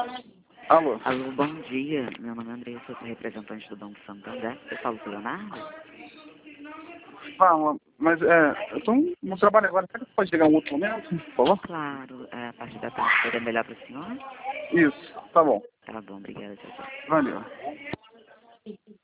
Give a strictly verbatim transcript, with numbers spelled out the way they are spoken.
Alô? Alô, bom dia. Meu nome é Andressa, eu sou representante do Banco Santander. Eu falo com o Leonardo? Fala, mas é, eu tô no trabalho agora, será que você pode ligar um outro momento, por favor? Claro, é, a partir da tarde seria melhor para o senhor? Isso, tá bom. Tá bom, obrigada, tchau, tchau. Valeu.